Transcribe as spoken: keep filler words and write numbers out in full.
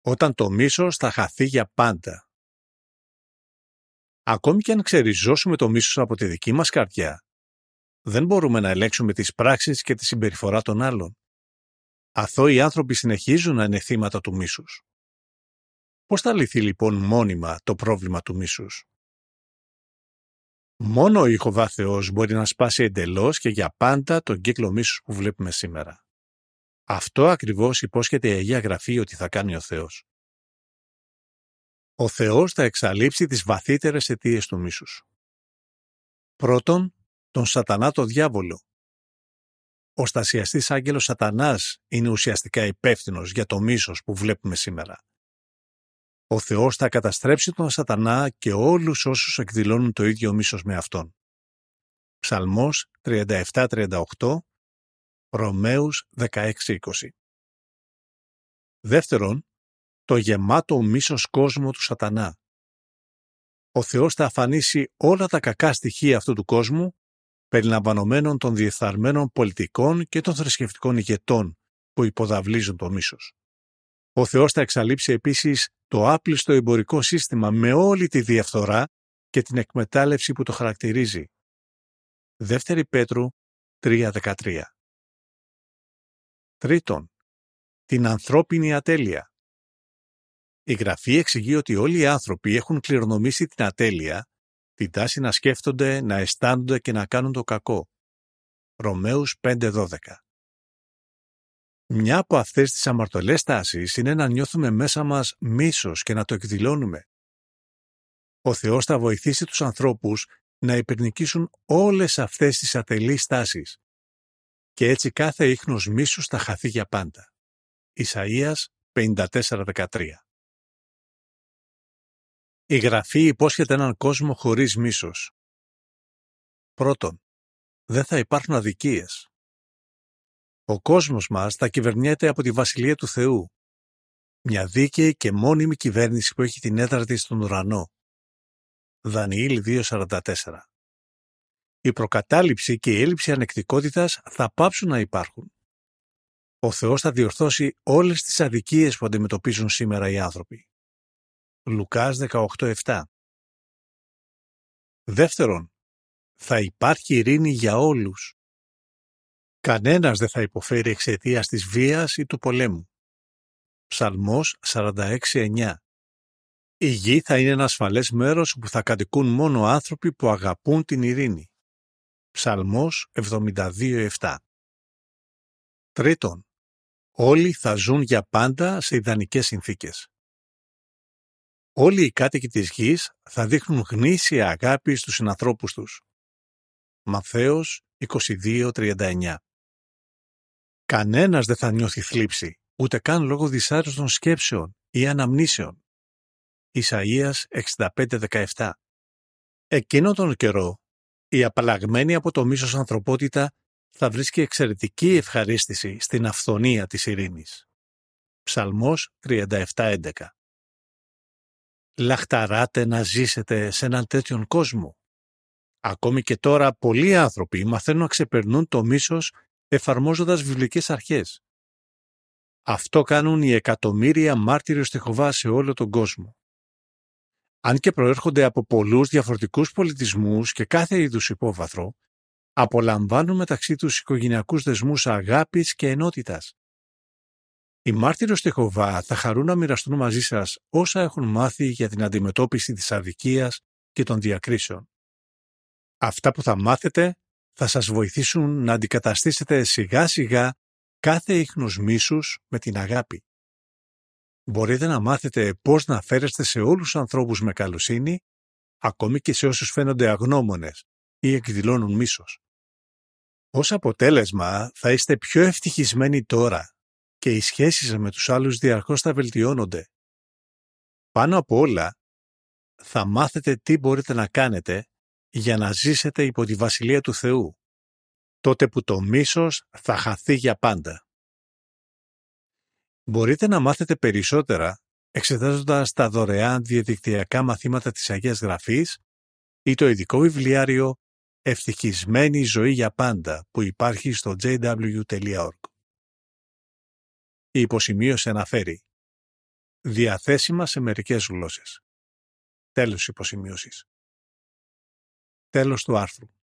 όταν το μίσος θα χαθεί για πάντα. Ακόμη και αν ξεριζώσουμε το μίσος από τη δική μας καρδιά, δεν μπορούμε να ελέγξουμε τις πράξεις και τη συμπεριφορά των άλλων. Αθώοι άνθρωποι συνεχίζουν να είναι θύματα του μίσους. Πώς θα λυθεί λοιπόν μόνιμα το πρόβλημα του μίσους? Μόνο ο Ιεχωβά Θεός μπορεί να σπάσει εντελώς και για πάντα τον κύκλο μίσους που βλέπουμε σήμερα. Αυτό ακριβώς υπόσχεται η Αγία Γραφή ότι θα κάνει ο Θεός. Ο Θεός θα εξαλείψει τις βαθύτερες αιτίες του μίσους. Πρώτον, τον Σατανά το διάβολο. Ο στασιαστής άγγελος Σατανάς είναι ουσιαστικά υπεύθυνος για το μίσος που βλέπουμε σήμερα. Ο Θεός θα καταστρέψει τον Σατανά και όλους όσους εκδηλώνουν το ίδιο μίσος με αυτόν. Ψαλμός τριάντα επτά τριάντα οκτώ, Ρωμαίους δεκαέξι είκοσι. Δεύτερον, το γεμάτο μίσος κόσμο του Σατανά. Ο Θεός θα αφανίσει όλα τα κακά στοιχεία αυτού του κόσμου, περιλαμβανομένων των διεφθαρμένων πολιτικών και των θρησκευτικών ηγετών που υποδαβλίζουν το μίσος. Ο Θεός θα εξαλείψει επίσης το άπλιστο εμπορικό σύστημα με όλη τη διαφθορά και την εκμετάλλευση που το χαρακτηρίζει. Δεύτερη Πέτρου τρία δεκατρία. Τρίτον, την ανθρώπινη ατέλεια. Η Γραφή εξηγεί ότι όλοι οι άνθρωποι έχουν κληρονομήσει την ατέλεια, την τάση να σκέφτονται, να αισθάνονται και να κάνουν το κακό. Ρωμαίους πέντε δώδεκα. Μια από αυτές τις αμαρτωλές τάσεις είναι να νιώθουμε μέσα μας μίσος και να το εκδηλώνουμε. Ο Θεός θα βοηθήσει τους ανθρώπους να υπερνικήσουν όλες αυτές τις ατελείς τάσεις και έτσι κάθε ίχνος μίσους θα χαθεί για πάντα. Ισαΐας πενήντα τέσσερα δεκατρία. Η Γραφή υπόσχεται έναν κόσμο χωρίς μίσος. Πρώτον, δεν θα υπάρχουν αδικίες. Ο κόσμος μας θα κυβερνιέται από τη Βασιλεία του Θεού, μια δίκαιη και μόνιμη κυβέρνηση που έχει την έδρα της στον ουρανό. Δανιήλ δύο σαράντα τέσσερα. Η προκατάληψη και η έλλειψη ανεκτικότητας θα πάψουν να υπάρχουν. Ο Θεός θα διορθώσει όλες τις αδικίες που αντιμετωπίζουν σήμερα οι άνθρωποι. Λουκάς δεκαοκτώ επτά. Δεύτερον, θα υπάρχει ειρήνη για όλους. Κανένας δεν θα υποφέρει εξαιτίας της βίας ή του πολέμου. Ψαλμός σαράντα έξι εννιά. Η γη θα είναι ένα ασφαλές μέρος όπου θα κατοικούν μόνο άνθρωποι που αγαπούν την ειρήνη. Ψαλμός εβδομήντα δύο επτά. Τρίτον, όλοι θα ζουν για πάντα σε ιδανικές συνθήκες. Όλοι οι κάτοικοι της γης θα δείχνουν γνήσια αγάπη στους συνανθρώπους τους. Ματθαίος είκοσι δύο τριάντα εννιά. Κανένας δεν θα νιώθει θλίψη, ούτε καν λόγω δυσάρεστων σκέψεων ή αναμνήσεων. Ισαΐας εξήντα πέντε δεκαεπτά. Εκείνον τον καιρό, η απαλλαγμένη από το μίσος ανθρωπότητα θα βρίσκει εξαιρετική ευχαρίστηση στην αυθονία της ειρήνης. Ψαλμός τριάντα επτά έντεκα. Λαχταράτε να ζήσετε σε έναν τέτοιον κόσμο. Ακόμη και τώρα πολλοί άνθρωποι μαθαίνουν να ξεπερνούν το μίσος εφαρμόζοντας βιβλικές αρχές. Αυτό κάνουν οι εκατομμύρια μάρτυρες του Ιεχωβά σε όλο τον κόσμο. Αν και προέρχονται από πολλούς διαφορετικούς πολιτισμούς και κάθε είδους υπόβαθρο, απολαμβάνουν μεταξύ τους οικογενειακούς δεσμούς αγάπης και ενότητας. Οι μάρτυρες του Ιεχωβά θα χαρούν να μοιραστούν μαζί σας όσα έχουν μάθει για την αντιμετώπιση της αδικίας και των διακρίσεων. Αυτά που θα μάθετε θα σας βοηθήσουν να αντικαταστήσετε σιγά σιγά κάθε ίχνος μίσους με την αγάπη. Μπορείτε να μάθετε πώς να φέρεστε σε όλους τους ανθρώπους με καλοσύνη, ακόμη και σε όσους φαίνονται αγνώμονες ή εκδηλώνουν μίσος. Ως αποτέλεσμα θα είστε πιο ευτυχισμένοι τώρα και οι σχέσεις με τους άλλους διαρκώς θα βελτιώνονται. Πάνω απ' όλα, θα μάθετε τι μπορείτε να κάνετε για να ζήσετε υπό τη Βασιλεία του Θεού, τότε που το μίσος θα χαθεί για πάντα. Μπορείτε να μάθετε περισσότερα εξετάζοντας τα δωρεάν διαδικτυακά μαθήματα της Αγίας Γραφής ή το ειδικό βιβλιάριο «Ευτυχισμένη ζωή για πάντα» που υπάρχει στο τζέι ντάμπλιου τελεία org. Η υποσημείωση αναφέρει διαθέσιμα σε μερικές γλώσσες. Τέλος υποσημείωσης. Τέλος του άρθρου.